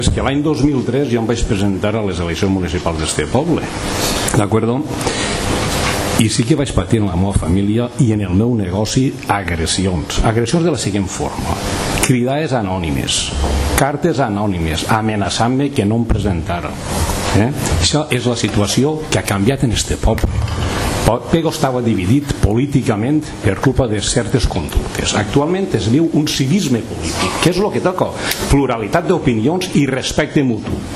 És que l'any 2003 jo em vaig presentar a les eleccions municipals d'este poble, d'acord? I sí que vaig patir en la meva família i en el meu negoci agressions de la següent forma: cridades anònimes, cartes anònimes amenaçant-me que no em presentara. Això és la situació que ha canviat en este poble. Pego estava dividit políticament per culpa de certes conductes. Actualment es viu un civisme polític, que és el que toca: pluralitat d'opinions i respecte mutu.